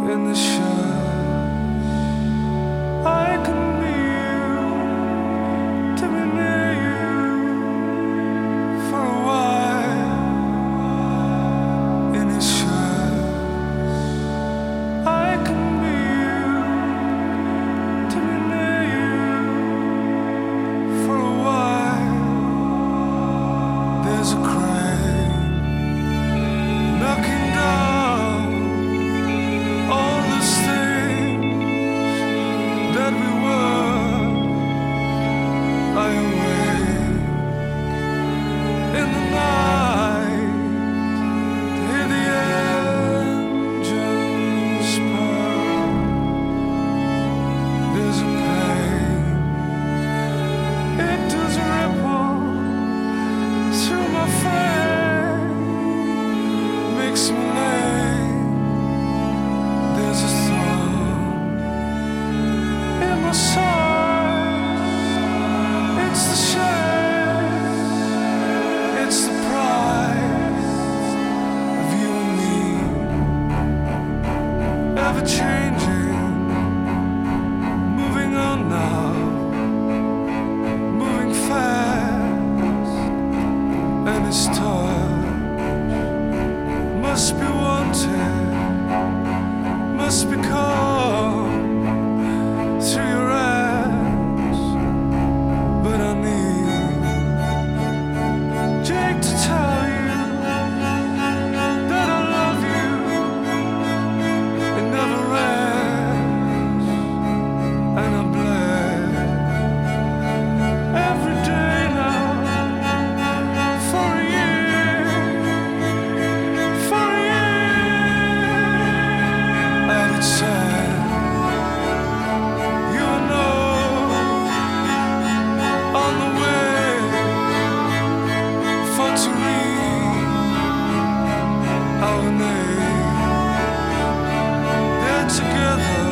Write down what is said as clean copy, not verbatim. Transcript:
in the shade. I can be you, to be near you for a while in his shade. I can be you, to be near you for a while. There's a crane knocking down all those things that we were. I awake in the night to hear the engines purr. There's a pain, it does ripple through my frame, makes me lame. There's a thorn in my side. It's the shame, it's the pride of you and me, ever changing, moving on now, moving fast, and his touch must be wanted, must be caught through your eyes. But I need Jake to tell you that I love you. It never ends, and I'm blessed every day now for a year, for a year. And it's sad, you know, on the way for to read our name. They're together